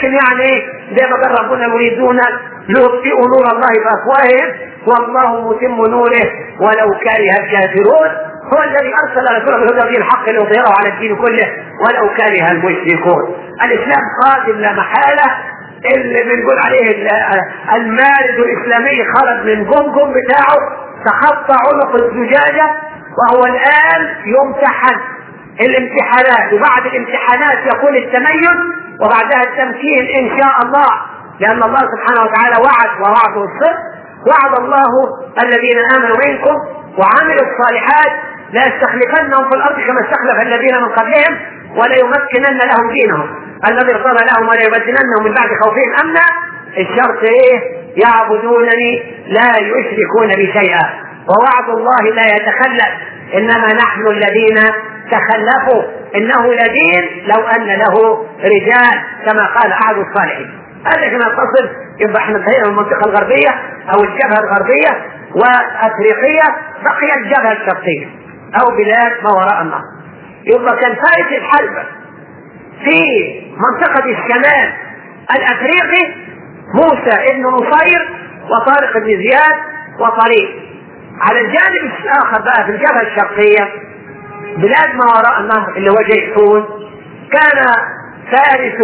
لكن يعني زي ما قال ربنا يريدون ليطفئوا نور الله بافواههم والله متم نوره ولو كره الكافرون. هو الذي ارسل رسوله بالهدى ودين الحق ليظهره على الدين كله ولو كره المشركون. الاسلام قادم لا محاله. اللي بنقول عليه المارد الاسلامي خرج من جمجم بتاعه، تخطى عنق الزجاجه وهو الان يمتحن الامتحانات، وبعد الامتحانات يكون التميز وبعدها التمكين ان شاء الله، لان الله سبحانه وتعالى وعد ووعده الصدق. وعد الله الذين امنوا منكم وعملوا الصالحات لا يستخلفنهم في الارض كما استخلف الذين من قبلهم وليمكنن لهم دينهم الذي ارتضى لهم وليبدلنهم من بعد خوفهم امنا. الشرط ايه؟ يعبدونني لا يشركون بي شيئا. ووعد الله لا يتخلف، انما نحن الذين تخلفوا. انه لدين لو ان له رجال كما قال احد الصالحين. هذا كما تصل. يبقى احنا انتهينا من المنطقه الغربيه او الجبهه الغربيه وافريقيه، بقي الجبهه الشرقيه او بلاد ما وراء النهر. يبقى كان فارس الحرب في منطقه الشمال الافريقي موسى ابن نصير وطارق بن زياد وطريق. على الجانب الاخر بقى في الجبهه الشرقيه بلاد ما وراء النهر اللي هو جيحون، كان فارس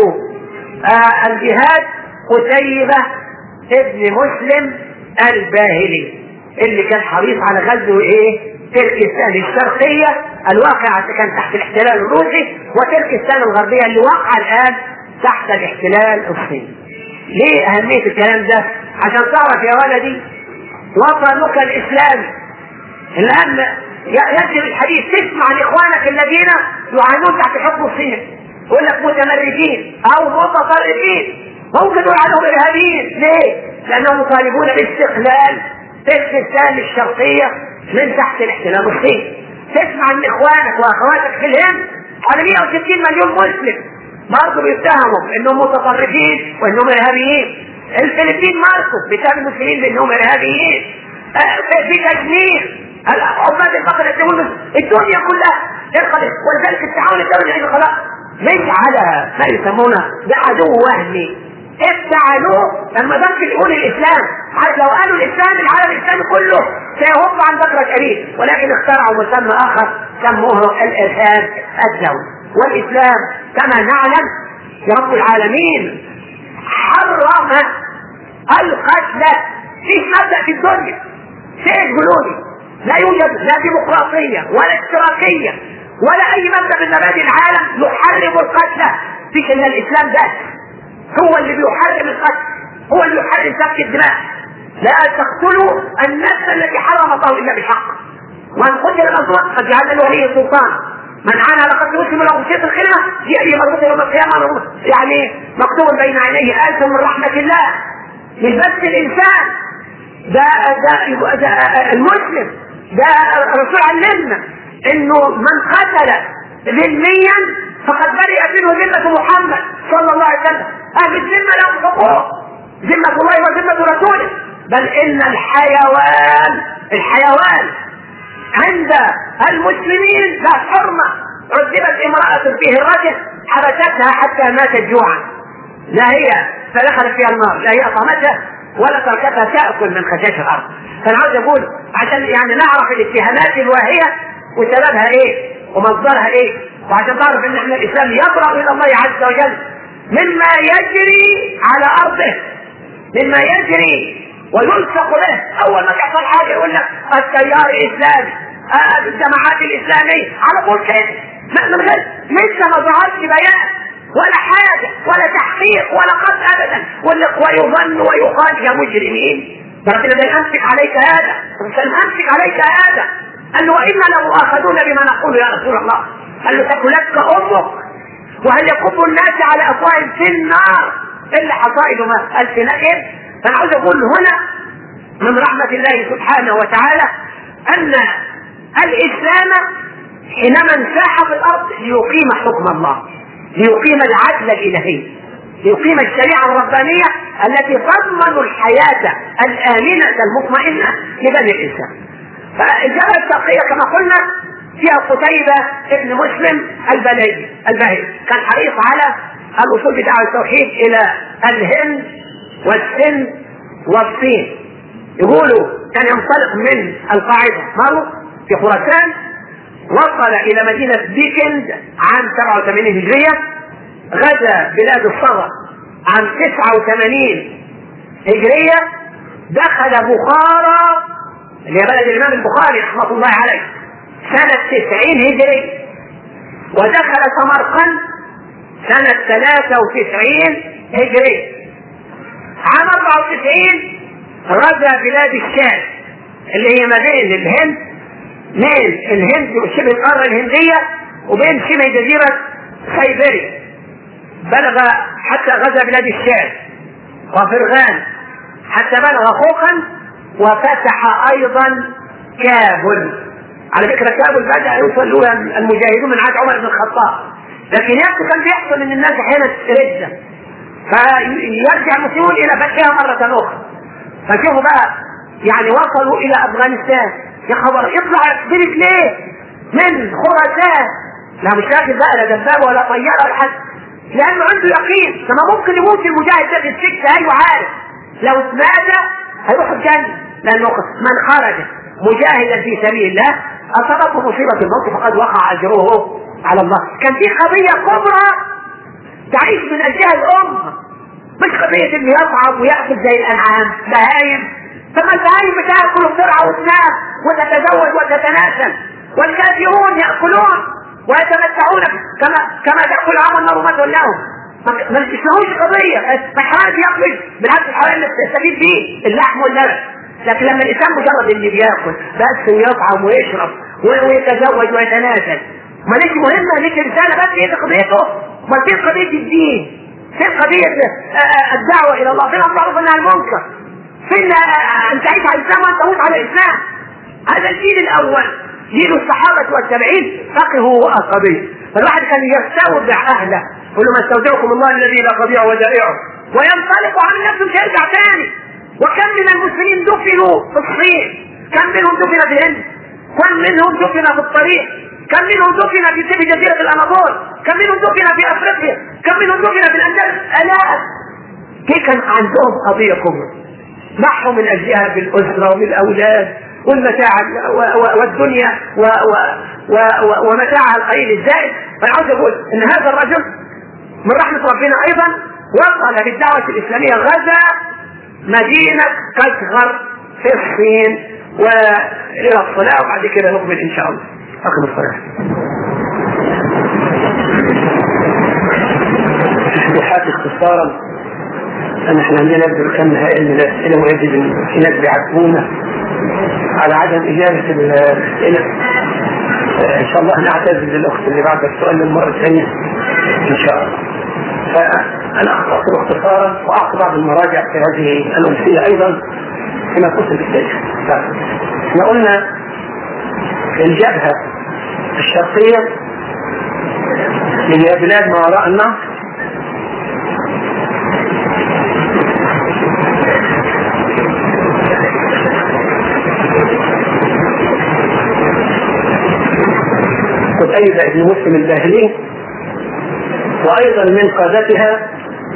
الجهاد قتيبة ابن مسلم الباهلي اللي كان حريص على غزو تركستان الشرقية الواقعة كان تحت الاحتلال الروسي، وتركستان الغربية اللي واقعة الآن تحت الاحتلال الصيني. ليه أهمية الكلام ده؟ عشان تعرف يا ولدي وطنك الإسلامي الآن يجب الحديث تسمع لإخوانك الذين يعانون تحت حكم الصين يقول لك متمردين أو متطرفين، ممكن يقول عنهم إرهابيين. ليه؟ لأنهم يطالبون باستقلال تركستان الشرقية من تحت الاحتلال الصيني. تسمع من إخوانك وأخواتك في الهند على 160 مليون مسلم برضه بيتهموا إنهم متطرفين وإنهم إرهابيين. الفلبين ماركو بيتهم المسلمين بإنهم إرهابيين. في كشمير عباد البقرة الدنيا كلها انقلبت، ولذلك التعاون الدولي عند خلاص مش على ما يسمونه بعدو وهمي افتعلوه لما ذكر يقول الاسلام. عارف لو قالوا الاسلام العالم الاسلامي كله سيهب عن بكرة قريب، ولكن اخترعوا مسمى اخر سموه الارهاب الدولي. والاسلام كما نعلم رب العالمين حرم القتل. فيه مبدأ في الدنيا شيء جنوني لا يوجد لا ديمقراطية ولا اشتراكية ولا اي مبدأ من مبادئ العالم يحرم القتل. فيش ان الاسلام ده هو اللي بيحرم القتل، هو اللي يحرم سفك الدماء. لا تقتلوا النفس التي حرم الله الا بالحق، ومن قتل مظلوما قد جعلنا له ولي سلطان. من عانى على قتل مسلم له خشية الخلمة يأتي مربوطا يوم القيامة يعني مكتوب بين عينيه آية من رحمة الله. مش بس الانسان ده المسلم، ده الرسول علمنا انه من قتل ذميا فقد برئ منه ذمة محمد صلى الله عليه وسلم. اهل الذمة لهم حقوق، ذمة الله وذمة رسوله. بل ان الحيوان عند المسلمين لا حرمة. عذبت امرأة فيه الرجل حبستها حتى ماتت جوعا، لا هي فدخلت فيها النار، لا هي اطعمتها ولا تركتها تأكل من خشاش الارض. فانا عاوز اقول عشان يعني نعرف الاتهامات الواهية وسببها ايه ومصدرها ايه، وعشان تعرف ان احنا الاسلام يبرأ الى الله عز وجل مما يجري على ارضه، مما يجري ويلصق به. اول ما تحصل حاجه يقول لك التيار الاسلامي، الجماعات الاسلاميه، على طول كده من غير لسه ما ظهرش بيان ولا حاجه ولا تحقيق ولا قصد ابدا، ويظن ويقال يا مجرمين. ربنا لا امسك عليك هذا، امسك عليك هذا. قال له وإنا لمؤاخذون بما نقول يا رسول الله. قال له تكلتك امك وهل يكب الناس على افواههم في النار الا حصائد ما السنائهم. فانا عاوز اقول هنا من رحمه الله سبحانه وتعالى ان الاسلام حينما انساح في الارض ليقيم حكم الله، ليقيم العدل الالهي، ليقيم الشريعه الربانيه التي تضمن الحياه الامنه المطمئنه لبني الانسان. فالجبهه الشرقيه كما قلنا فيها قتيبة ابن مسلم الباهلي، كان حريص على الأصول بدعوة التوحيد إلى الهند والسند والصين. يقولوا كان ينطلق من القاعدة مرو في خراسان، وصل إلى مدينة بيكند عام 87 هجرية، غزا بلاد الصغر عام 89 هجرية، دخل بخارى اللي هي بلد الإمام البخاري رحمة الله عليه سنة 90 هجري، ودخل سمرقند سنة 93 هجري. عام 94 غزا بلاد الشام اللي هي ما بين الهند، بين الهند وشبه القارة الهندية وبين شبه جزيرة سيبيريا، بلغ حتى غزا بلاد الشام وفرغان حتى بلغ خوخا، وفتح أيضا كابل. على فكرة كابل بدأ يوصل له المجاهدون من عهد عمر بن الخطاب، لكن يبدو كان بيحصل ان الناس احيانا ترد فيرجع المسلمون الى فتحها مرة اخرى. فشوفوا بقى يعني وصلوا الى افغانستان، يا خبر يطلع بريك ليه من خراسان؟ لا مش راكب بقى لا دبابه ولا طياره ولا حد، لانه عنده يقين لما ممكن يموت المجاهد ده في السكه. ايوه عارف لو اتمات هيروح الجنه، لانه من خرج مجاهدا في سبيل الله اصابته مصيبه الموت فقد وقع اجره على الله. كان في قضيه كبرى تعيش من اجلها الامه، مش قضيه انه يصعد وياكل زي الانعام بهايم. فما البهايم بتاكل وترعى وتنام وتتزوج وتتناسل، والكافرون ياكلون ويتمتعون كما تاكل العام النار وما تولهم. ما تسمعوش قضيه فحرام ياكل، بالعكس الحرام اللي تستفيد فيه اللحم واللبن. لكن لما الانسان مجرد اللي بياكل بس ويطعم ويشرب ويتزوج ويتناسل، ما ليش مهمه، ليش رساله بس هي قضيته. ما فين قضيه الدين؟ فين قضيه الدعوه الى الله؟ فين المعروف والنهي عن المنكر؟ فين ان تعيش على الاسلام وان تموت على الاسلام؟ هذا الجيل الاول، جيل الصحابه والتابعين فقهوا القضيه. فالواحد كان يستودع اهله، يقول له ما استودعكم الله الذي لا تضيع ودائعه، وينطلق عن نفسه مش هيرجع ثاني. وكم من المسلمين دفنوا في الصين، كم منهم دفن في الهند، كم منهم دفن في الطريق، كم منهم دفن في شبه جزيرة الأناضول، كم منهم دفن في أفريقيا، كم منهم دفن في الأندلس. آلاف. كيف كان عندهم قضية كبرى ضحوا من أجلها بالأسرة وبالأولاد والمتاع والدنيا ومتاعها القليل الزائد. فأنا عاوز أقول إن هذا الرجل من رحمة ربنا أيضا وصل بالدعوة الإسلامية غزا مدينة كشغر في الصين وإلى الصلاة، وبعد كده نقبل إن شاء الله. أقم الصلاة. التشريحات اختصارا، أن احنا عندنا كم هائل من الأسئلة، ويجب أن في ناس بيعاتبونا على عدم إجابة الأسئلة. إن شاء الله نعتذر للأخت اللي بعد السؤال للمرة الثانية إن شاء الله. فأنا أختصر اختصارا وأعطي بعض المراجع في هذه الأمثلة أيضا كما قلت بالتاريخ. احنا قلنا الجبهة الشرقية اللي هي بلاد ما وراء النهر قتيبة بن مسلم الباهلي، وأيضا من قادتها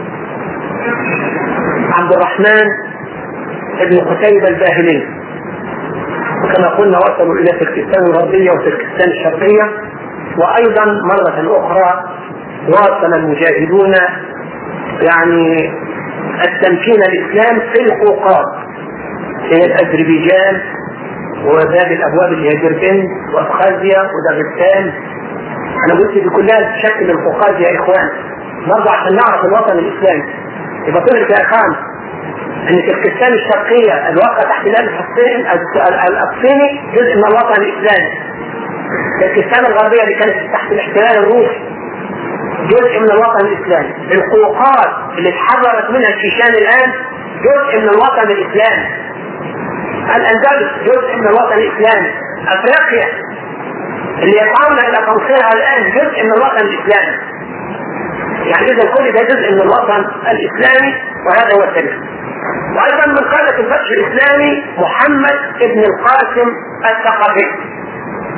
عبد الرحمن بن قتيبة الباهلي. وكما قلنا وصلوا إلى تركستان الغربية وتركستان الشرقية. وأيضا مرة أخرى واصل المجاهدون يعني التمكين الإسلام في القوقاز، هي الأذربيجان وباب الأبواب اللي هي ديربند وأبخازيا وداغستان. أنا قلت دي كلها تشكل القوقاز يا إخوان، برضه عشان نعرف الوطن الإسلامي. يبقى طلعت يا إخوان أن تركستان الشرقية الواقع تحت الأقصيني جزء من الوطن الإسلامي. تركستان الغربية اللي كانت تحت الاحتلال الروسي جزء من الوطن الإسلامي. القوقاز اللي اتحررت منها الشيشان الآن جزء من الوطن الإسلامي. الأندلس جزء من الوطن الإسلامي. أفريقيا اللي يسعون إلى تنصيرها الآن جزء من الوطن الإسلامي. يعني إذا كل ده جزء من الوطن الإسلامي، وهذا هو التاريخ. وأيضا من قادة الفتح الإسلامي محمد بن القاسم الثقفي،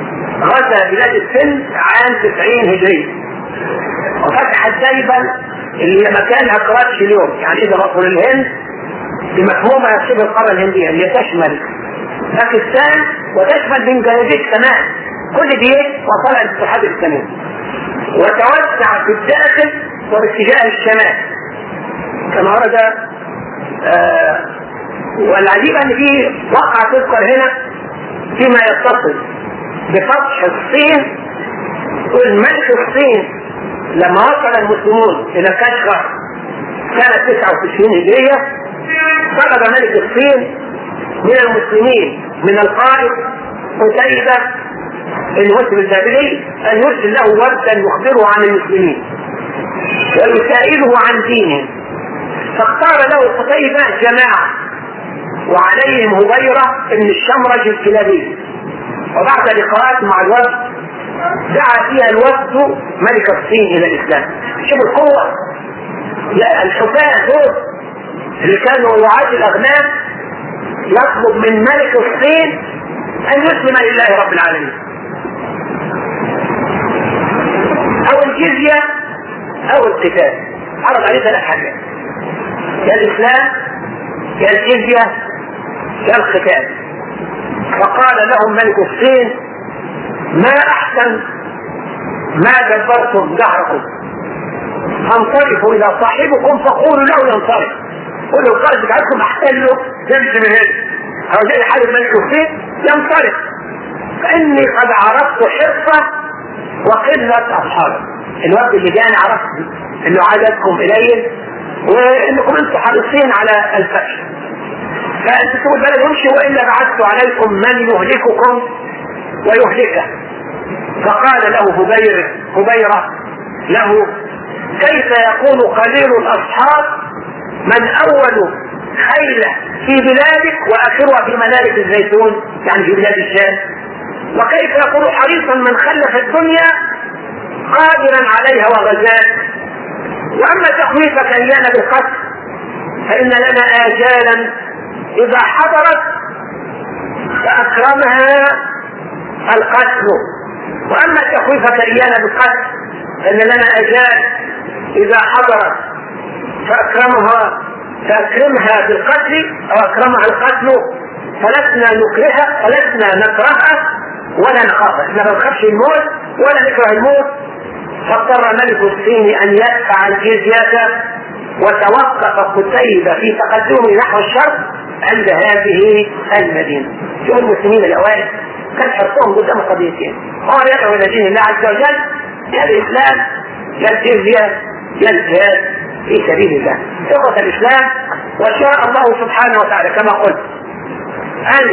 غزا بلاد السند عام 90 هجري، وفتح الديبل اللي مكانها كراتش اليوم، يعني اذا مصر الهند بمفهومها شبه القاره الهنديه اللي تشمل باكستان وتشمل بنجلاديش كمان، كل دي وصلها الاتحاد الاسلامي وتوسع في الداخل وباتجاه الشمال كما ورد. والعجيب ان في وقعة تذكر هنا فيما يتصل بفتح الصين. والملك الصين لما وصل المسلمون الى كشغر سنة 99 هجرية طلب ملك الصين من المسلمين من القائد قتيبة المسلم البابلي ان يرسل له وردا يخبره عن المسلمين ويسائله عن دينهم، فاختار له قتيبة جماعة وعليهم هبيرة بن الشمرج الكلابي. وبعد لقاءات مع الوفد دعا فيها الوفد ملك الصين الى الاسلام. شوف القوة، لا الحفاة دول اللي كانوا رعاة الاغنام يطلب من ملك الصين ان يسلم لله رب العالمين، او الجزية او القتال. عرض عليه 3 حاجات، يا الاسلام يا الجزية يا القتال. فقال لهم ملك الصين ما احسن ما دبرتم دهركم، انصرفوا الى صاحبكم فقولوا له ينصرف، قولوا القائد بتاعكم احسن له يمشي من هنا او جاي حالة ملك الصين ينصرف، فاني قد عرفت حرصة وقلة اصحابه. الوقت اللي جاني عرفت انه عددكم قليل وانكم انتم حريصين على الفشل، فانتم تقول البلد يمشي والا بعثت عليكم من يهلككم ويهلكه. فقال له هبيرة له كيف يكون قليل الاصحاب من اول خيلة في بلادك واخرها في منارك الزيتون يعني في بلاد الشام، وكيف يكون حريصا من خلف الدنيا قادرا عليها وغزاك. واما تخويفك ايانا بالقتل فان لنا اجالا اذا حضرت فاكرمها القتل، واما تخويفك ايانا بالقتل فان لنا اجال اذا حضرت فاكرمها بالقتل او اكرمها القتل، فلسنا نكرهها ولا نخافها، احنا ما نخافش الموت ولا نكره الموت. فاضطر ملك الصين ان يدفع الجزية وتوقف قتيبة في تقدمه نحو الشرق عند هذه المدينة. شوف المسلمين الاوائل كان حرصهم قدام قضيتين، هو يدعو الى دين الله عز وجل يا الاسلام يا الجزية يا الجهاد في سبيل الله. ثقة الاسلام وشاء الله سبحانه وتعالى كما قلت ان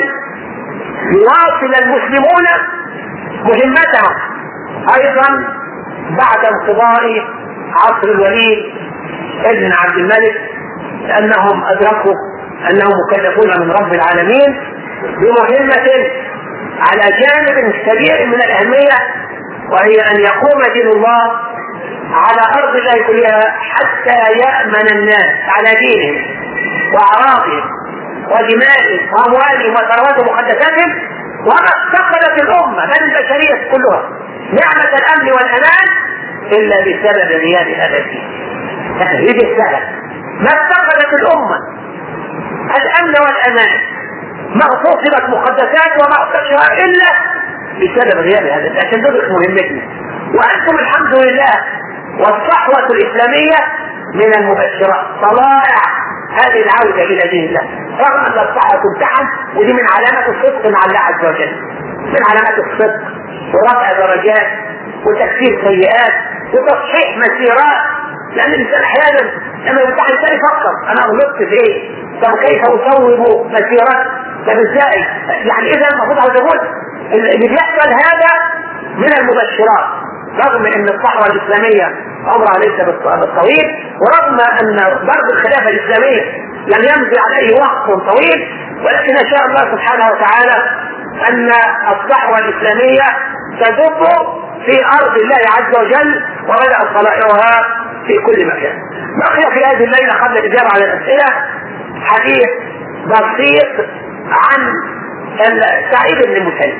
يواصل المسلمون مهمتهم ايضا بعد انقضاء عصر الوليد ابن عبد الملك، لانهم ادركوا انهم مكلفون من رب العالمين بمهمة على جانب كبير من الاهمية، وهي ان يقوم دين الله على ارض الله كلها حتى يأمن الناس على دينهم واعراضهم ودمائهم واموالهم وثرواتهم ومقدساتهم، وما افتقدت الامة بل البشرية كلها نعمة الامن والامان الا بسبب غياب هذا الدين. تخريب السبب ما افتقدت الامة الامن والامان، ما اغتصبت مقدسات وما اغتصبها الا بسبب غياب هذا الدين. عشان ندرك مهمتنا، وانتم الحمد لله والصحوة الاسلامية من المبشرات طلائع هذه العودة الى دين الله، رغم ان الصحوة تمتحن، ودي من علامات الصدق مع الله عز وجل، من علامات الصدق ورفع درجات وتكفير سيئات وتصحيح مسيرات. لان الانسان احيانا لما يمتحن ثاني يفكر انا غلطت في ايه؟ طب كيف اصوب مسيرات؟ طب ازاي؟ يعني اذا المفروض عاوز اقول اللي بيحصل هذا من المبشرات، رغم ان الصحوة الاسلامية عمرها ليس بالطويل، ورغم ان ضرب الخلافة الاسلامية لم يمضي عليه وقت طويل، ولكن ان شاء الله سبحانه وتعالى ان الصحوة الاسلامية تدب في ارض الله عز وجل وبدأ صلائعها في كل مكان. بقي في هذه الليلة قبل الاجابة على الاسئلة حديث بسيط عن سعيد بن المسيب.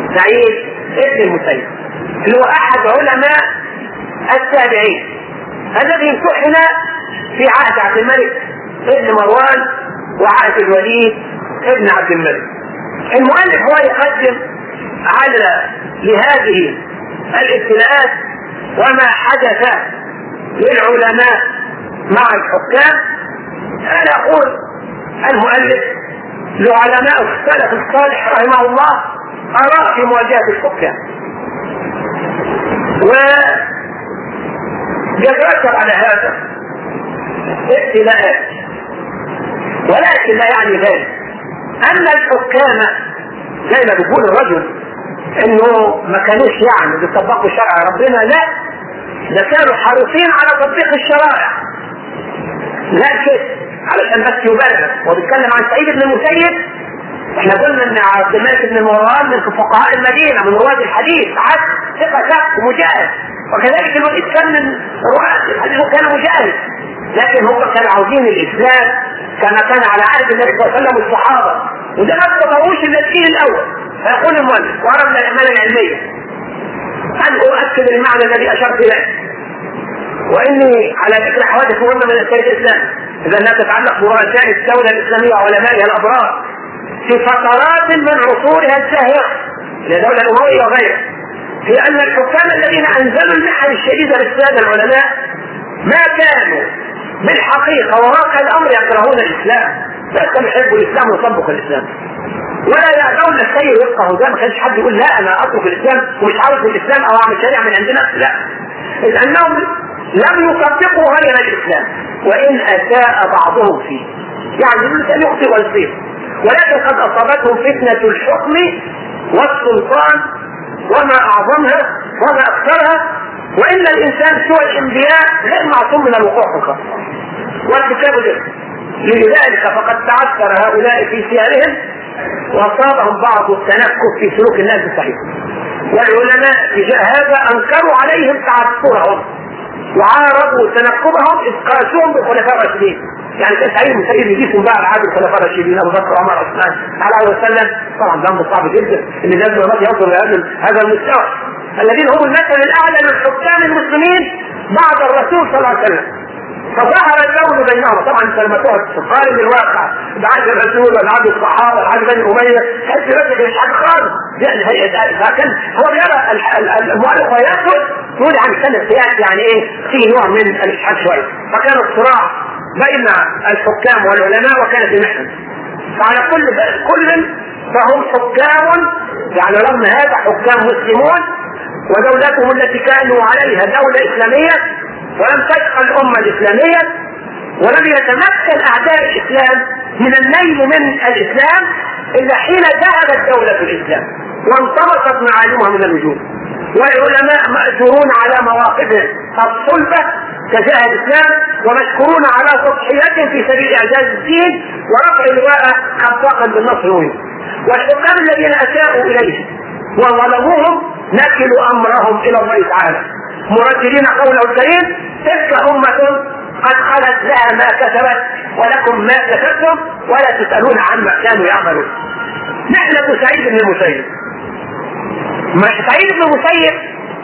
سعيد بن المسيب اللي هو احد علماء التابعين الذي امتحن في عهد عبد الملك ابن مروان وعهد الوليد ابن عبد الملك. المؤلف هو يقدم على لهذه الابتلاءات وما حدث للعلماء مع الحكام. أنا أقول المؤلف لعلماء السلف الصالح رحمه الله آراء في مواجهة الحكام، ويترتب على هذا ابتلاءات، ولكن لا يعني ذلك أن الحكام زي ما بيقول الرجل انه ما كانوش يعني بيطبقوا شرع ربنا، لا، ده كانوا حريصين على تطبيق الشرائع. لكن علشان بس يبرر وبيتكلم عن سعيد بن المسيب، احنا قلنا ان عبد الملك بن مروان من فقهاء المدينه من رواد الحديث، عبد ثقه ومجاهد، وكذلك الوليد كان من رواد الحديث وكان مجاهد، لكن هم كانوا عاوزين الاسلام كما كان على عهد النبي صلى الله عليه وسلم والصحابه، وده ما اتطوروش الا الجيل الاول. فيقول المؤلف وأردنا الأعمال العلمية أن أؤكد المعنى الذي أشرت إليه، وإني على ذكر حوادث مهمة من التاريخ الإسلامي إذا لا تتعلق برؤساء الدولة الإسلامية وعلمائها الأبرار في فترات من عصورها الزاهرة للدولة الأموية وغيرها، في أن الحكام الذين أنزلوا المحن الشديدة للسادة العلماء ما كانوا بالحقيقة وواقع الأمر يكرهون الإسلام، لا كانوا يحبوا الإسلام ويطبقوا الإسلام ولا يعدون السير وفقه. ده ما كانش حد يقول لا انا اترك الاسلام ومش عارف الاسلام او اعمل شريعه من عندنا، لا، اذ انهم لم يطبقوا غير الاسلام وان اساء بعضهم فيه، يعني الانسان يخطئ ويصيب، ولكن قد اصابتهم فتنه الحكم والسلطان وما اعظمها وما اكثرها، وان الانسان سوى الانبياء غير معصوم من الوقوع في الخطا والكتاب له. لذلك فقد تعثر هؤلاء في سيرهم وأصابهم بعض التنكب في سلوك الناس الصحيح، والعلماء تجاه هذا أنكروا عليهم تعثرهم وعارضوا تنكبهم إذ قاسوهم بالخلفاء الراشدين. يعني كان سعيد بن المسيب يجيسهم بقى على عهد الخلفاء الراشدين أبو بكر وعمر وعثمان عليه وسلم، طبعا ده امر صعب جدا ان الناس ما ينظر هذا المستوى الذين هم المثل الأعلى للحكام المسلمين بعد الرسول صلى الله عليه وسلم. فظهر اللون بينهم، طبعا لما تقعد تقارن الواقع بعهد الرسول وبعهد الصحابه وبعهد بني اميه تحس نفسك مش حاجه خالص، يعني كان هو بيرى المؤلف ويأكل يقول عن سنه سياسي يعني ايه في نوع من الاشحاح شويه، فكان الصراع بين الحكام والعلماء وكانت المحنه، فعلى كل فهم حكام، يعني رغم هذا حكام مسلمون ودولتهم التي كانوا عليها دولة إسلامية ولم تشقى الأمة الإسلامية، ولم يتمكن أعداء الإسلام من النيل من الإسلام إلا حين ذهبت دولة الإسلام وانطلقت معالمها من الوجود، والعلماء مأجورون على مواقفهم الصلبة تجاه الإسلام ومشكورون على تضحيتهم في سبيل إعزاز الدين ورفع لواء خفاقا بالنصر والهدى. والحكام الذين أساءوا إليه وظلموهم نكلوا أمرهم إلى الله تعالى مرتلين قوله الكريم: تلك أمة قد خلت لها ما كسبت ولكم ما كسبتم ولا تسألون عما كانوا يعملون. نحلة سعيد بن المسيب. سعيد بن المسيب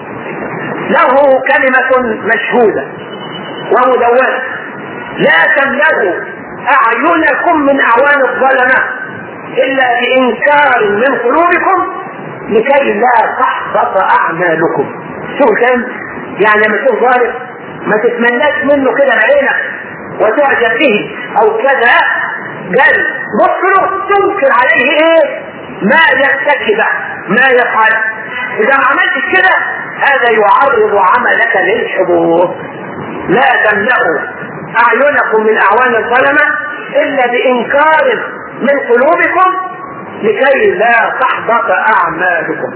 له كلمة مشهودة ومدونة: لا تملأوا أعينكم من أعوان الظلمة إلا بإنكار من قلوبكم لكي لا تحبط أعمالكم. شو كان يعني لما تشوف ظالم ما تتمناش منه كده بعينك وتعجب به او كذا، قال بص له تنكر عليه ايه ما يرتكب ما يفعل. اذا ما عملتش كده هذا يعرض عملك للحبوط. لا تملأوا اعينكم من اعوان الظلمة الا بانكار من قلوبكم لكي لا تحبط اعمالكم.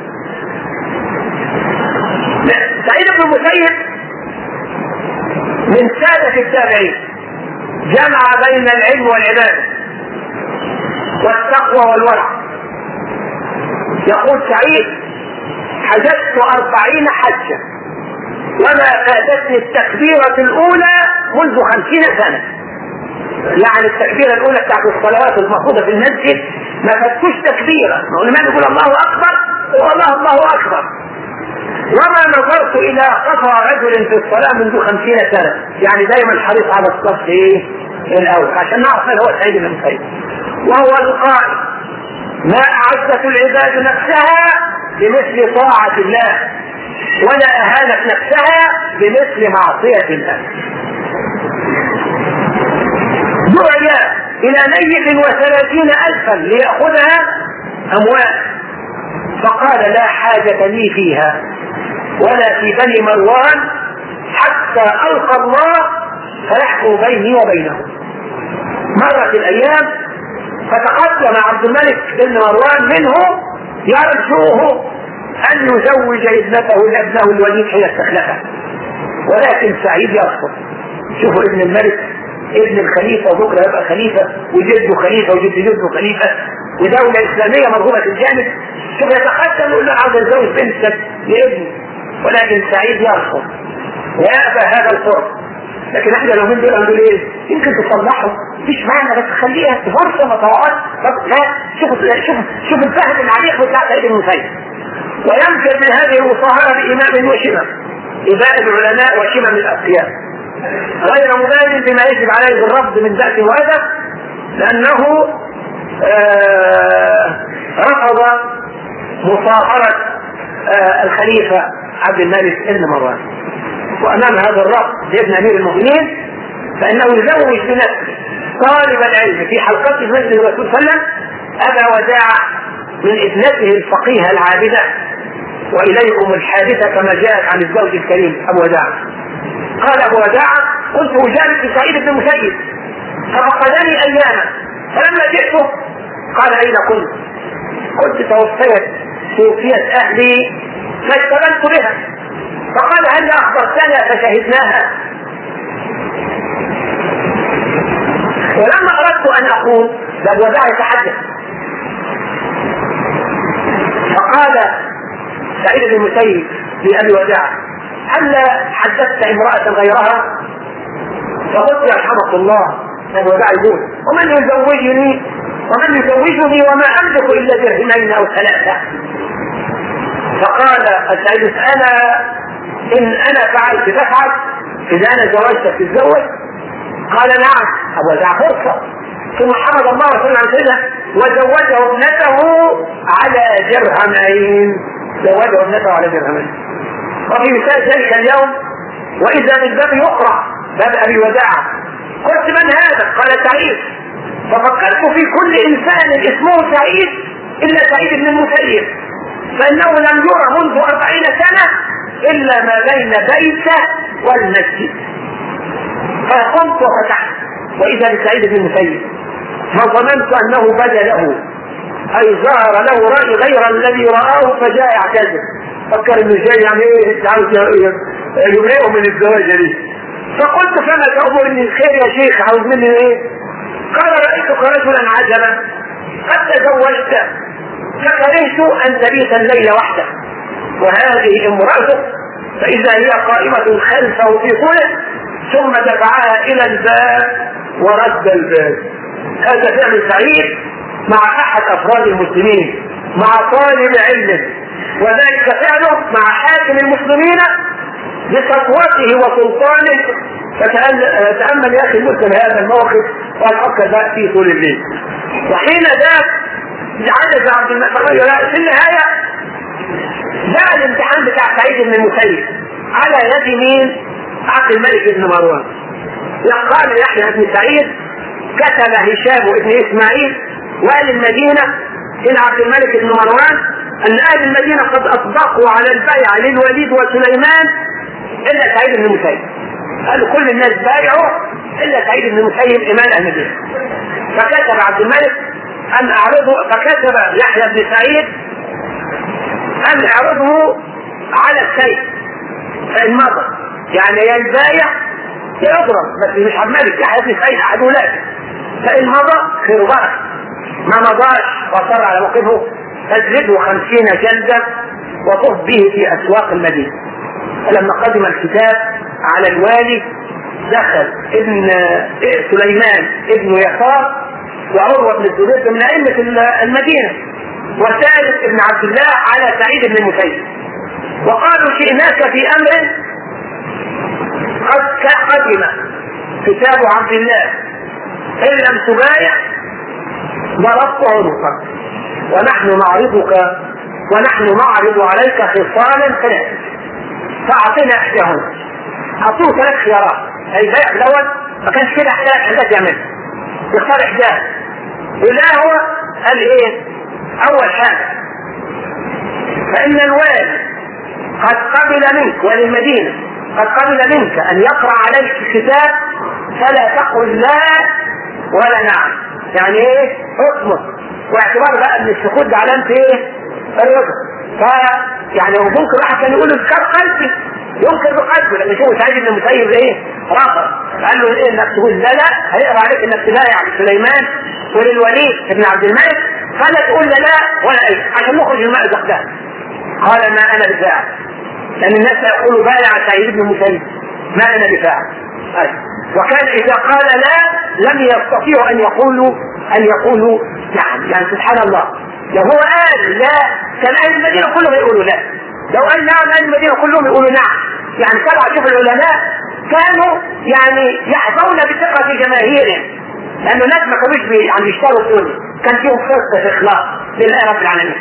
سعيد بن المسيب من سادة التابعين، جمع بين العلم والعبادة والتقوى والورع. يقول سعيد: حججت 40 حجة وما فاتتني التكبيرة الأولى منذ 50 سنة. يعني التكبيرة الأولى بتاعت الصلوات المفروضة في المسجد ما فاتوش تكبيرة، الإمام يقول الله أكبر والله الله أكبر. وما نظرت الى قفا رجل في الصلاة منذ 50 سنة. يعني دايما حريص على الصف الاول عشان نعرف من هو سعيد بن المسيب. وهو القائل: ما اعزت العباد نفسها بمثل طاعة الله، ولا اهانت نفسها بمثل معصية الله. دعي الى 130,000 ليأخذها اموال، فقال: لا حاجة لي فيها ولا في بني مروان حتى ألقى الله فيحكم بيني وبينه. مرت الأيام فتقدم عبد الملك بن مروان منه يرجوه أن يزوج ابنه الوليد حين استخلفه، ولكن سعيد يرفض. شوفوا ابن الملك ابن الخليفة وبكرة يبقى خليفة وجده خليفة وجد جده خليفة ودولة إسلامية مرغوبة الجانب، شوف يتقدم يقول له عاوز اتزوج بنتك لابني، ولكن سعيد يرفض ويأبى هذا الفرص. لكن احنا لو من دول هنقول ايه؟ يمكن تصلحه، مفيش معنى، بس خليها فرصة ما تقعدش. لا، شوف الفهم العميق بتاع سعيد بن المسيب. ويمكن من هذه المصاهرة بإمام وشمم، إباء العلماء وشمم الأتقياء، غير مبالٍ بما يجب عليه بالرفض من ذات وهذا، لأنه رفض مصاهرة الخليفة عبد الملك بن مروان. وأمام هذا الرفض لابن أمير المؤمنين فإنه يزوج بنفسه طالب العلم في حلقة مسجد الرسول صلى الله عليه وسلم أبا وداعة من ابنته الفقيهة العابدة. وإليكم الحادثة كما جاءت عن الزوج الكريم أبو وداعة. قال أبو وداعة: كنت أجالس سعيد بن المسيب ففقدني أياما، فلما جئته قال: أين كنت؟ قلت: توفيت أهلي فاشتغلت بها. فقال: هل أخبرتنا فشهدناها؟ ولما أردت أن أقول أبو وداعة يتحدث، فقال سعيد بن المسيب لأبي وداعة: هل حدثت امرأة غيرها؟ فقلت: يرحمك الله. أبو وداعة يقول: ومن يزوجني وما أملك إلا درهمين أو 3. فقال السعيد: إن أنا فعلت تفعل، إذا أنا زوجتك تتزوج؟ قال: نعم. أبو وداعة فرصة. ثم حمد الله وسلم عن كده وزوجه ابنته على درهمين. زوجه ابنته على درهمين. وفي مثال ذلك اليوم وإذا بالباب يقرأ باب أبي وداعة، قلت: من هذا؟ قال: سعيد. ففكرت في كل إنسان اسمه سعيد إلا سعيد بن المسيب، فإنه لم يرى منذ 40 سنة إلا ما بين بيته والمسجد. فقمت وفتحت وإذا بسعيد بن المسيب، فظننت أنه بدا له أي ظهر له رأي غير الذي رآه فجاء يعتذر. فكر انه جاي يعني ايه عاوز يمرئه من الزواج دي. فقلت: فما تأمرني الخير يا شيخ، عاوز مني ايه؟ قال: رأيتك رجلا عجبا قد تزوجت فكرهت ان تبيت الليل وحدك، وهذه امرأتك، فإذا هي قائمة خلفه في طوله، ثم دفعها الى الباب ورد الباب. هذا فعل سعيد مع احد افراد المسلمين، مع طالب علم، وذلك فعله مع حاكم المسلمين بسطوته وسلطانه. فتأمل يا أخي المسلم هذا الموقف والحق في طول الليل. وحين ذاك عجز عبد الملك في النهاية جاء الامتحان بتاع سعيد بن المسيب على يد مين؟ عبد الملك بن مروان. قال يحيى بن سعيد: كتب هشام بن إسماعيل وأهل المدينة إلى عبد الملك بن مروان أن أهل المدينة قد أصدقوا على البيع للوليد وسليمان إلا سعيد بن المسيب. قالوا كل الناس بايعوا إلا سعيد بن المسيب إمام أهل المدينة. فكتب عبد الملك أن أعرضه، فكتب يحيى بن سعيد أن أعرضه على السيف فإن مضى، يعني يا البايع يضرب، بس مش عبد الملك، يحيى بن سعيد أحد ولاده، فإن مضى خير وبركة، ما مضاش وصار على موقفه تجلده 50 جلدة وطف به في أسواق المدينة. فلما قدم الكتاب على الوالي دخل ابن سليمان ابن يسار وعروة بن الزبير من أئمة المدينة، وثالث ابن عبد الله على سعيد بن المسيب، وقالوا شئناك في أمر قد قدم كتاب عبد الله إن لم تبايع ضربت عنقك ونحن نعرض عليك خصالا ثلاثة فأعطينا إحداهن. أعطوه 3 خيارات. البيع الأول ما كانش كده 3 حاجات يعملها، يختار إحداها. ولا هو قال إيه؟ أول حاجة فإن الوالي قد قبل منك وللمدينة قد قبل منك أن يقرأ عليك الكتاب فلا تقل لا ولا نعم. يعني إيه؟ اصمت، واعتبار بقى ان السكوت ده علامة ايه؟ الرضا. يعني ممكن واحد كان يقول اذكار قلبي ينكر بقلبه، لما يشوف سعيد بن المسيب ايه؟ رفض، قال له ايه انك تقول لا هيقرا عليك انك تبايع لسليمان وللوليد بن عبد الملك، فلا تقول لا ولا ايه عشان نخرج المأزق ده. قال ما انا بفاعل، لان الناس يقولوا بايع سعيد بن المسيب، ما انا بفاعل. وكان اذا قال لا لم يستطيعوا ان يقولوا نعم. يعني سبحان الله، لو هو قال لا كان اهل المدينه كلهم يقولوا لا، لو قال نعم اهل المدينه كلهم يقولوا نعم. يعني طبعا شوف العلماء كانوا يعني يحظون بثقه جماهيرهم، لانه الناس ما كانوش يعني يشتروا الدنيا، كان فيهم خطه اخلاص لله رب العالمين.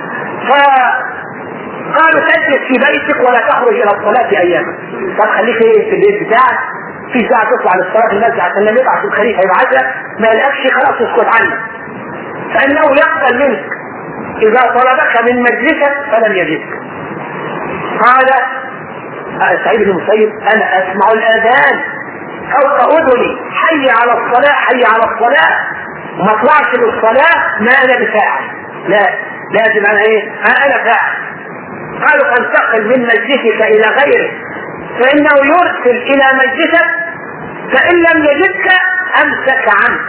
فقالوا تجلس في بيتك ولا تخرج الى الصلاه اياما. طب خليك ايه في البيت بتاعك، في ساعه تطلع للصلاه المسجد عشان لما يبعث الخليفه يبعثها ما يلاقيش خلاص اسكت عنك، فانه يقبل منك اذا طلبك من مجلسك فلم يجدك. قال سعيد بن المسيب انا اسمع الاذان فوق اذني حي على الصلاه حي على الصلاه، وما اطلعش للصلاه ما انا بفاعل، لا لازم انا ايه؟ انا فاعل. قالوا فانتقل من مجلسك الى غيره فانه يرسل الى مجلسك فان لم يجدك امسك عنك.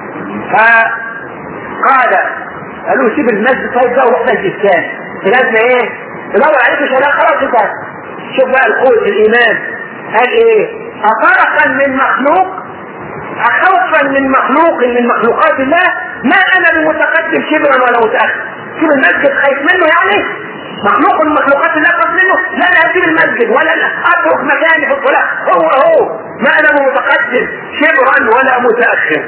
قالوا سيب المسجد طيب ده وروح مسجد ثاني، لازم ايه؟ تدور عليك مش هلاقي خلاص انت. شوف بقى القوة الإيمان قال ايه؟ أطرقا من مخلوق أخوفا من مخلوق من مخلوقات الله ما أنا بمتقدم شبرا ولا متأخر. سيب المسجد خايف منه يعني؟ مخلوق من مخلوقات الله خايف منه؟ لا أنا هسيب المسجد ولا أترك مكاني في الصلاة، هو ما أنا بمتقدم شبرا ولا متأخر.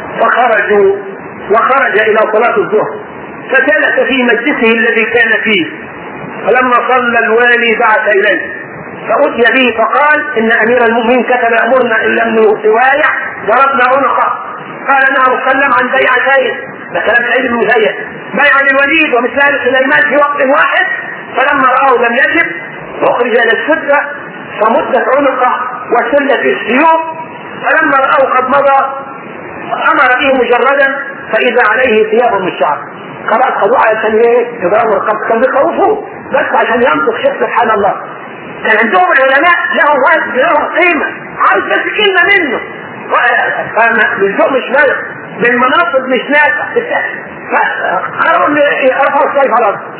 وخرج إلى صلاة الظهر فجلس في مجلسه الذي كان فيه، فلما صلى الوالي بعث إليه فأتي به فقال إن أمير المؤمنين كتب أمرنا إن لم نبايع ضربنا عنقه. قال نعم وسلم عن بيعتين، ده كلام سعيد بن المسيب، بيع للوليد ومثل سليمان في وقت واحد، فلما رأوا لم يجب أخرج إلى السدة فمدت عنقه وسلت السيوف، فلما رأوا قد مضى أمر به مجردا فإذا عليه ثياب من شعر. خلاص خذوه عشان ايه؟ يضربوا القبض، كان بيخوفوه بس عشان ينطق شيخ سبحان الله. كان عندهم العلماء لهم وزن لهم قيمة، عايز بس كلمة منه. بالذوق مش نافع، بالمناصب مش نافع، فقالوا ارفعوا السيف على الارض.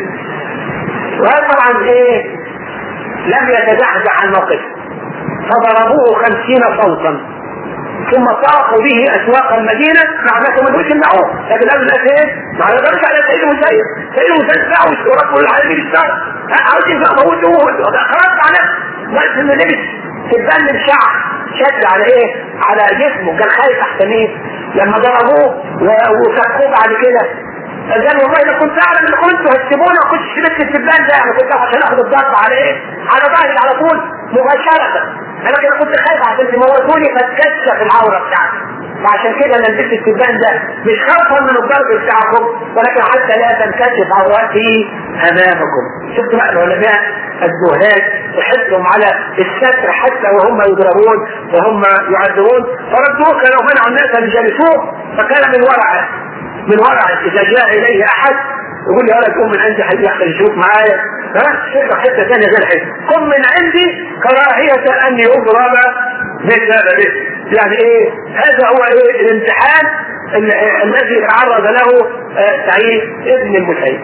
وهذا طبعا ايه؟ لم يتزحزح عن موقفه فضربوه 50 صوتا ثم طاقوا به اسواق المدينه مع ما تمنوش يمنعوه، لكن قبل ايه؟ ما يقدرش على سيد المسيب، سيد المسيب باعوا وركبوا العالمين الشر عاوزين يموتوه خلاص على بس انه لبس تبان الشعر شد على ايه؟ على جسمه، كان خايف احسن ايه؟ لما ضربوه وسكوه بعد كده قال والله اذا كنت اعلم ان كنتوا هتسيبوني ما كنتش لبست التبان ده، انا كنت عشان اخد الضرب على ايه؟ على ظهري على طول مباشره، انا كده كنت خايف عشان تموتوني فتكشف العوره بتاعتي، وعشان كده انا لبست التبان ده مش خوفا من الضرب بتاعكم ولكن حتى لا تنكشف عوراتي امامكم. شفتوا بقى العلماء الزهاد وحثهم على الستر حتى وهم يضربون وهم يعذبون، فردوه كانوا منعوا الناس ان يجلسوه، فكان من ورع اذا جاء اليه احد يقول لي انا قوم من عندي حد يحصل يشوف معايا شوف حته ثانيه غير حته، قم من عندي كراهيه ان يضرب مثل به. يعني ايه؟ هذا هو ايه الامتحان الذي تعرض له سعيد ابن المسيب.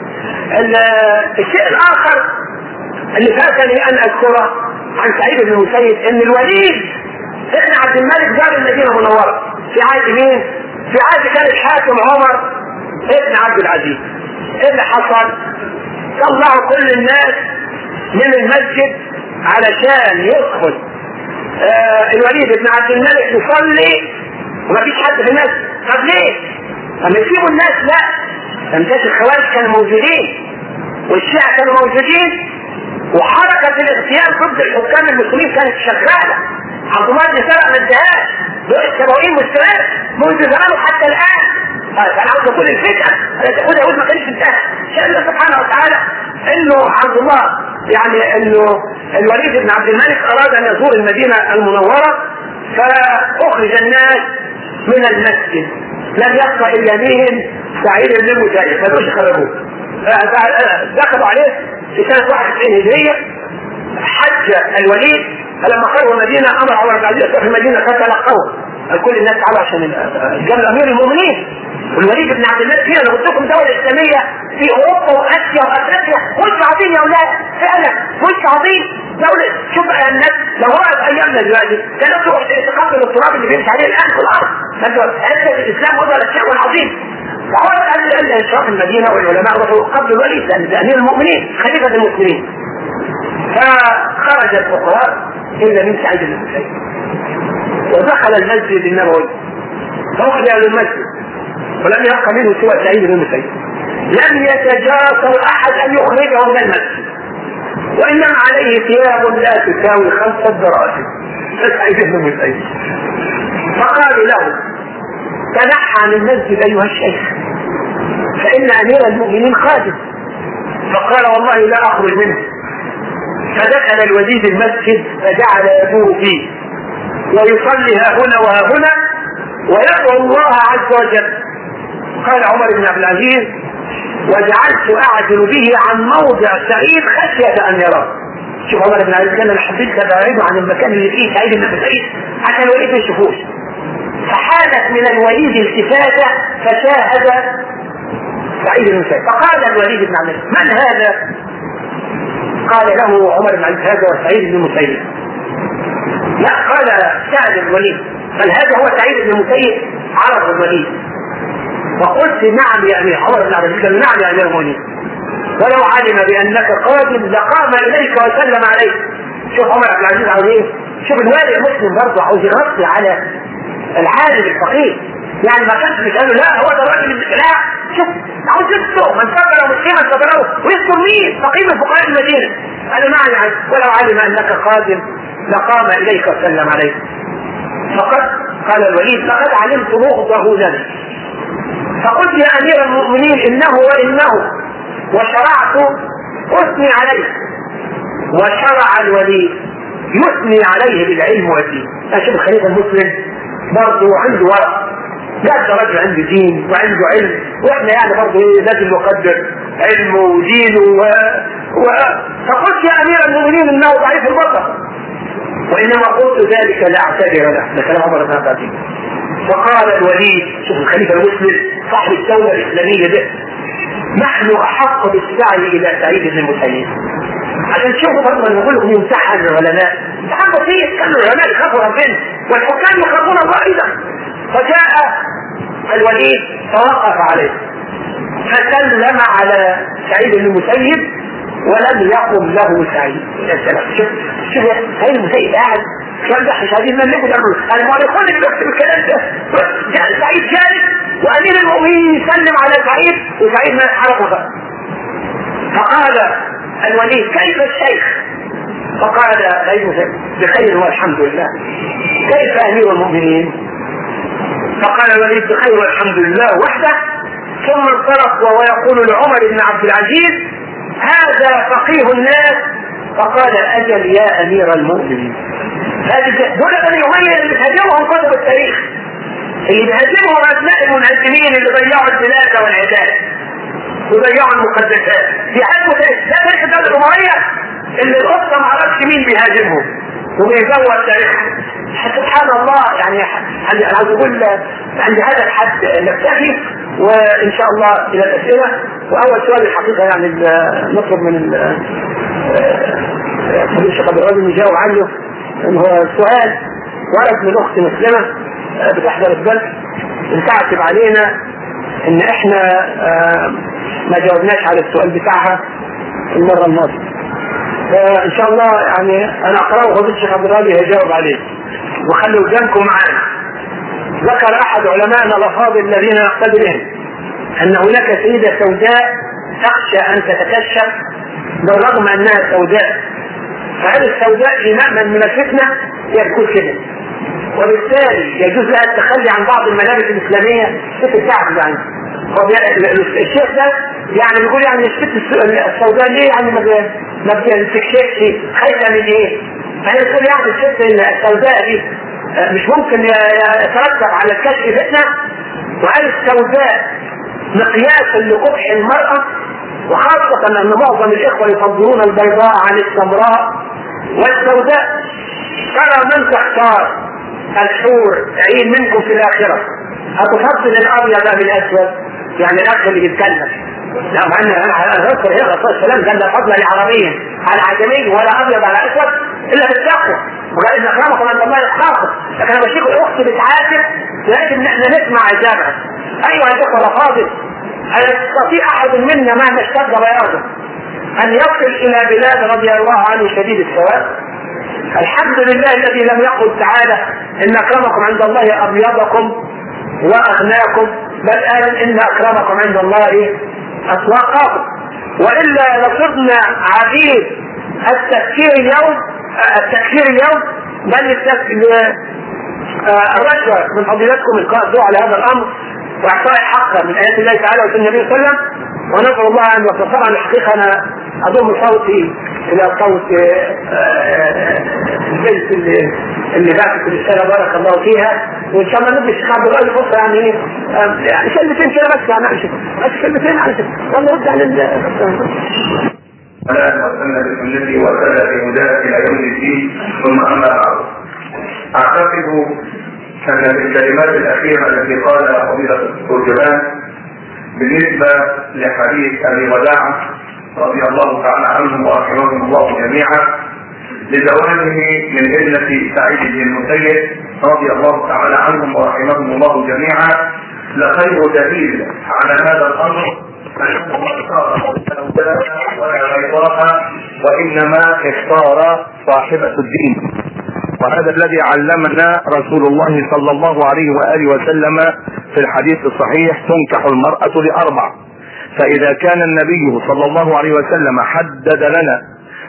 الشيء الاخر اللي فاتني ان اذكره عن سعيد بن المسيب ان الوليد ابن عبد الملك جار المدينه المنوره في عهد مين؟ في عهد كان الحاكم عمر ابن عبد العزيز. ايه اللي حصل؟ طلعوا كل الناس من المسجد علشان يدخل الوليد بن عبد الملك يصلي ومفيش حد في المسجد. طب ليه؟ لما يسيبوا الناس لا، امتاز الخوارج كانوا موجودين والشيعة كانوا موجودين وحركة الاغتيال ضد الحكام المسلمين كانت شغالة. عبد الله بن سبأ ما انتهاش، دول السبعين مستمر منذ زمان وحتى الآن. فأنا عاوز أقول الفكرة التي تقول يهود ما كانش انتهى. شاء الله سبحانه وتعالى إنه عبد الله يعني إنه الوليد بن عبد الملك أراد أن يزور المدينة المنورة فأخرج الناس من المسجد، لم يبقى إلا مين؟ سعيد بن المسيب، ما دولش خرجوه. دخلوا عليه في سنة 91 هجرية. حج الوليد فلما خرجوا المدينة أمر عمر بن عبد العزيز في المدينة فتلقوه كل الناس تعالوا عشان جاب أمير المؤمنين. والوليد بن عبد الملك فينا، لو قلت لكم دولة إسلامية في أوروبا وآسيا وأفريقيا ملك عظيم يا أولاد، فعلا ملك عظيم. دولة شوف الناس لو رأت أيامنا دلوقتي كانت تروح تقبل التراب اللي بيمشي عليه الآن في الأرض. هذا الإسلام وضع الشيء العظيم. فهو قال إشراف المدينة والعلماء روحوا قبل الوليد لأن أمير المؤمنين خليفة المسلمين. فخرج الفقراء إلا من سعيد بن المسيب ودخل المسجد النبوي فأخرج إلى المسجد ولم يبق منه سوى سعيد بن المسيب. لم يتجاسر أحد أن يخرجه من المسجد وإنما عليه ثياب لا تساوي 5 دراهم. سعيد بن المسيب فقالوا له تنحى عن المسجد أيها الشيخ فإن أمير المؤمنين خادم. فقال والله لا أخرج منه. فدخل الوليد المسجد فجعل يدور فيه ويصلي ها هنا وها هنا ويدعو الله عز وجل. قال عمر بن عبد العزيز وجعلت أعدل به عن موضع سعيد خشية أن يراه. شوف عمر بن عبد العزيز كان حبيت أبعده عن المكان اللي فيه سعيد بن المسيب عشان الوليد ما يشوفوش. فحالت من الوليد التفاتة فشاهد سعيد بن المسيب. فقال الوليد بن عبد العزيز من هذا؟ قال له عمر بن عبد العزيز هذا وسعيد بن المسيب. لا قال سعد الوليد بل هذا هو سعيد بن المسيب. عرض الوليد وقلت نعم يا امير. عمر بن عبد العزيز قال نعم يا امير المؤمنين ولو علم بانك قادم لقام اليك وسلم عليك. شوف عمر بن عبد العزيز عاوز ايه؟ شوف الوالي المسلم برضه عاوز يغطي على العالم الفقيه. يعني ما كانش بيقولوا لا هو ده الراجل لا شوف عاوز يذكر من صبر مسلما صبره ويذكر مين؟ فقيه من فقهاء المدينه. قالوا نعم يعني ولو علم انك قادم لقام اليك وسلم عليك. فقد قال الوليد لقد علمت بغضه لنا فقلت يا امير المؤمنين انه وانه وشرعت اثني عليه. وشرع الوليد يثني عليه بالعلم والدين. اشوف الخليفه المسلم برضه عنده ورع، لا رجل عنده دين وعنده علم، واحنا يعني برضه لازم نقدر علمه ودينه فقلت يا امير المؤمنين انه ضعيف البصر وانما قلت ذلك لاعتذر له. ده كلام عمر بن عبد العزيز. فقال الوليد شوف الخليفه المسلم صاحب الدوله الاسلاميه ده نحن احق بالسعي الى سعيد بن المسيب. عشان تشوفوا برضه لما نقول لكم يمتحن العلماء امتحان بسيط كان العلماء يخافوا ربنا والحكام يخافون الله ايضا. فجاء الوليد فوقف عليه فسلم على سعيد بن المسيب ولم يقم له سعيد. شوف سعيد بن المسيب قاعد كان ده مش عايزين نملكه المؤلفون اللي بيكتبوا الكلام ده. جاء سعيد جالس وامير المؤمنين يسلم على سعيد وسعيد ما يتحرك بقى. فقال الوليد كيف الشيخ؟ فقال سعيد بخير والحمد لله. كيف امير المؤمنين؟ فقال الوليد بخير والحمد لله وحده. ثم انطلق وهو يقول لعمر بن عبد العزيز هذا فقيه الناس. فقال اجل يا امير المؤمنين. دول بني اميه اللي بتهاجمهم كتب التاريخ، اللي بيهاجمهم ابناء المنهزمين اللي ضيعوا البلاد والعباد وضيعوا المقدسات. بيهاجموا ده تاريخ الدوله الامويه اللي القصه ما عرفش مين بيهاجمهم وبيزور تاريخهم. سبحان الله. يعني انا عاوز اقول عند هذا الحد نكتفي وان شاء الله الى الاسئله. واول سؤال الحقيقه يعني نطلب من الشيخ عبد الرازق يجاوب عنه، هو سؤال ورد من اخت مسلمه بتحضر الدرس بتعتب علينا ان احنا ما جاوبناش على السؤال بتاعها المره الماضيه. فان شاء الله يعني انا اقراه وفضيلة الشيخ عبد الرازق هيجاوب عليه، وخلوا ودانكم معانا. ذكر احد علمائنا الافاضل الذين نقتدي بهم ان هناك سيدة سوداء تخشى ان تتكشف بالرغم انها سوداء، فهذه السوداء في مأمن من الفتنة يكون كده، وبالتالي يجوز لها التخلي عن بعض الملابس الاسلامية تتعب عنها. الشيخ ده يعني بيقول يعني الست السوداء ليه يعني ما بتكشفش خايفة من ايه؟ فهي بتقول يعني الست السوداء دي مش ممكن يترتب على الكشف فتنة، وهل السوداء مقياس لقبح المرأة، وخاصة ان معظم الاخوة يفضلون البيضاء عن السمراء والسوداء. ترى من تختار الحور عين منكم في الاخرة، هتفضل الابيض بالاسود؟ يعني الاخ اللي بيتكلم لا انا اذكر هنا الرسول صلى الله عليه وسلم قال لا فضل لعربي على عجمي ولا ابيض على اسود الا بالتقوى، وقال ان اكرمكم عند الله يتقاكم. لكن لما تشوف الاخت بتعاتب لازم احنا نسمع اجابها. ايها الاخوه الافاضل، هل يستطيع احد منا مهما اشتد بياضه ان يصل الى بلاد رضي الله عنه شديد السواد؟ الحمد لله الذي لم يقل تعالى ان اكرمكم عند الله ابيضكم واغناكم، بل قال ان اكرمكم عند الله اسواقكم. والا لصرنا عبيد التفكير اليوم بل الرشوه من فضيلتكم القاء الضوء على هذا الامر واعطاء الحق من ايات الله تعالى وسنة النبي صلى الله عليه وسلم. ونسال الله ان يتصل. الحقيقه انا اضم صوتي الى صوت البنت اللي بعثت الرساله بارك الله فيها، وان شاء الله ندي الشيخ عبد الرازق فرصه يعني كلمتين كده بس يعني بس كلمتين والله رد على الآن وصلنا بسنتي وسلة هداه إلى يوم الدين. ثم أما بعد، أعتقد أن في الكلمات الأخيرة التي قالها فضيلة الترجمان بالنسبة لحديث أبي وداعة رضي الله تعالى عنهم ورحمهم الله جميعا لزواجه من ابنة سعيد بن المسيب رضي الله تعالى عنهم ورحمهم الله جميعا لخير دليل على هذا الأمر ولا غيرها، وإنما اختار صاحبة الدين. وهذا الذي علمنا رسول الله صلى الله عليه وآله وسلم في الحديث الصحيح: تنكح المرأة لأربع. فإذا كان النبي صلى الله عليه وسلم حدد لنا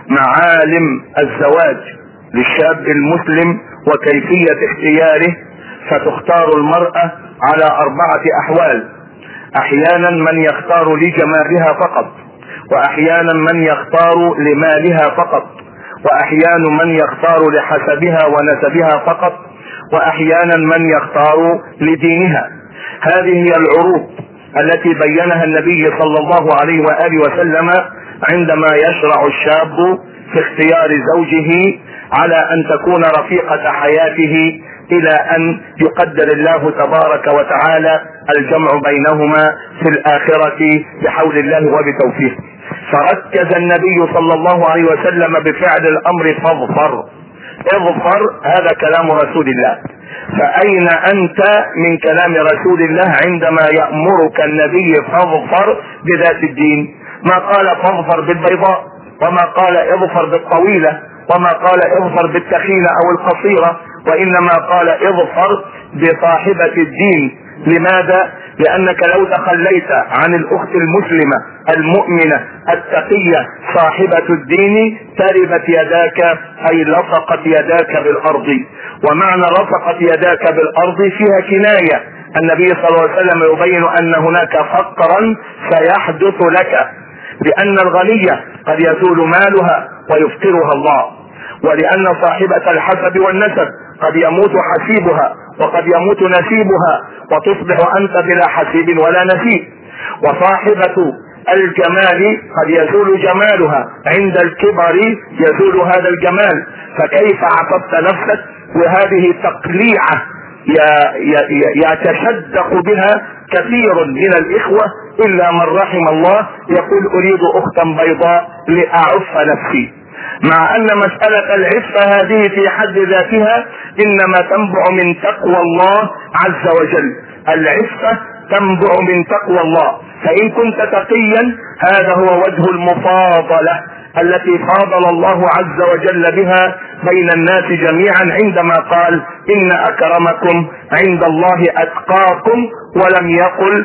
معالم الزواج للشاب المسلم وكيفية اختياره، فتختار المرأة على 4 أحوال: احيانا من يختار لجمالها فقط، واحيانا من يختار لمالها فقط، واحيانا من يختار لحسبها ونسبها فقط، واحيانا من يختار لدينها. هذه هي العروض التي بينها النبي صلى الله عليه وآله وسلم عندما يشرع الشاب في اختيار زوجه على ان تكون رفيقة حياته الى ان يقدر الله تبارك وتعالى الجمع بينهما في الاخرة بحول الله وبتوفيقه. فركز النبي صلى الله عليه وسلم بفعل الامر: فاظفر. اظفر، هذا كلام رسول الله. فاين انت من كلام رسول الله عندما يأمرك النبي فاظفر بذات الدين؟ ما قال فاظفر بالبيضاء، وما قال اظفر بالطويلة، وما قال اظفر بالتخينة او القصيرة، وانما قال اظفر بصاحبة الدين. لماذا؟ لانك لو تخليت عن الاخت المسلمة المؤمنة التقية صاحبة الدين تربت يداك، اي لصقت يداك بالارض. ومعنى لصقت يداك بالارض فيها كناية. النبي صلى الله عليه وسلم يبين ان هناك فقرا سيحدث لك، لان الغنية قد يزول مالها ويفقرها الله، ولان صاحبة الحسب والنسب قد يموت حسيبها وقد يموت نسيبها، وتصبح انت بلا حسيب ولا نسيب. وصاحبة الجمال قد يزول جمالها، عند الكبر يزول هذا الجمال. فكيف عقبت نفسك وهذه تقليعة يتشدق بها كثير من الاخوة الا من رحم الله، يقول اريد اختا بيضاء لاعف نفسي، مع ان مسألة العفة هذه في حد ذاتها انما تنبع من تقوى الله عز وجل. العفة تنبع من تقوى الله، فان كنت تقيا هذا هو وجه المفاضلة التي فاضل الله عز وجل بها بين الناس جميعا عندما قال إن أكرمكم عند الله أتقاكم، ولم يقل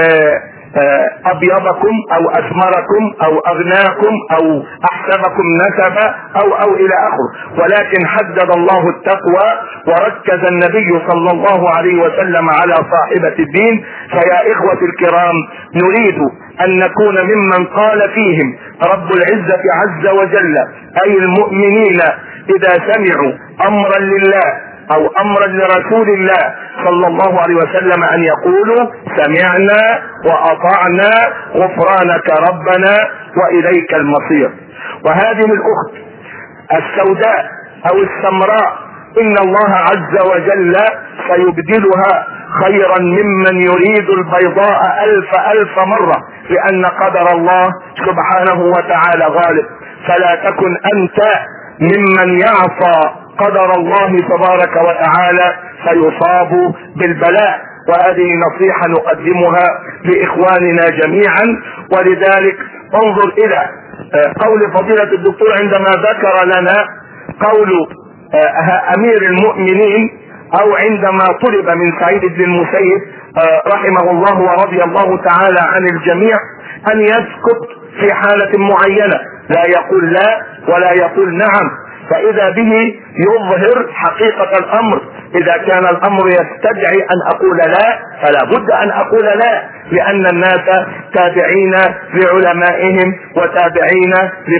أبيضكم أو أسمركم أو أغناكم أو أحسبكم نسبا أو إلى آخره، ولكن حدد الله التقوى وركز النبي صلى الله عليه وسلم على صاحبة الدين. فيا إخوة الكرام، نريد أن نكون ممن قال فيهم رب العزة عز وجل أي المؤمنين إذا سمعوا أمرا لله او امرا لرسول الله صلى الله عليه وسلم ان يقولوا سمعنا واطعنا غفرانك ربنا واليك المصير. وهذه الاخت السوداء او السمراء ان الله عز وجل سيبدلها خيرا ممن يريد البيضاء الف مرة، لان قدر الله سبحانه وتعالى غالب. فلا تكن انت ممن يعصى قدر الله تبارك وتعالى فيصاب بالبلاء. وهذه نصيحة نقدمها لإخواننا جميعا. ولذلك انظر إلى قول فضيلة الدكتور عندما ذكر لنا قول أمير المؤمنين، أو عندما طلب من سعيد بن المسيب رحمه الله ورضي الله تعالى عن الجميع أن يسكت في حالة معينة، لا يقول لا ولا يقول نعم، فإذا به يظهر حقيقة الأمر. إذا كان الأمر يستدعي أن أقول لا فلا بد أن أقول لا، لأن الناس تابعين لعلمائهم وتابعين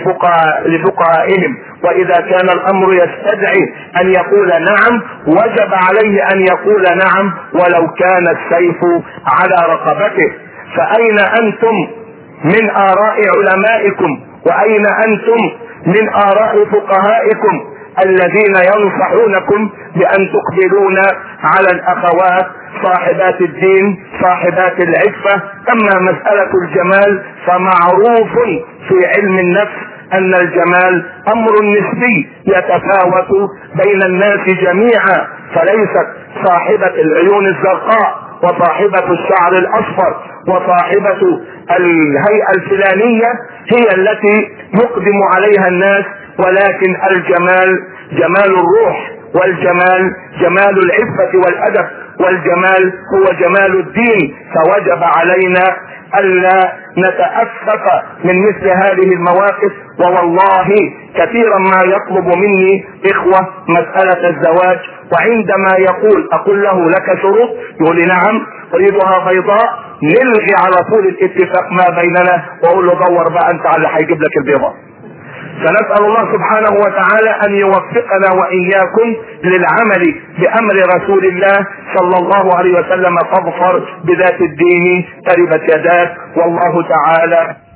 لفقهائهم. وإذا كان الأمر يستدعي أن يقول نعم وجب عليه أن يقول نعم ولو كان السيف على رقبته. فأين أنتم من آراء علمائكم؟ وأين أنتم من آراء فقهائكم الذين ينصحونكم بأن تقبلون على الأخوات صاحبات الدين صاحبات العفة؟ أما مسألة الجمال فمعروف في علم النفس أن الجمال أمر نسبي يتفاوت بين الناس جميعا، فليست صاحبة العيون الزرقاء وصاحبة الشعر الأصفر وصاحبة الهيئة الفلانية هي التي يقدم عليها الناس، ولكن الجمال جمال الروح، والجمال جمال العفة والأدب، والجمال هو جمال الدين. فوجب علينا ألا نتأسف من مثل هذه المواقف. ووالله كثيرا ما يطلب مني إخوة مسألة الزواج، وعندما أقول له لك شروط، يقول لي نعم أريدها بيضاء، نلغي على طول الاتفاق ما بيننا واقول له دور بقى انت على اللي هيجيب لك البيضاء. فنسأل الله سبحانه وتعالى ان يوفقنا واياكم للعمل بامر رسول الله صلى الله عليه وسلم. فاظفر بذات الدين تربت يداك، والله تعالى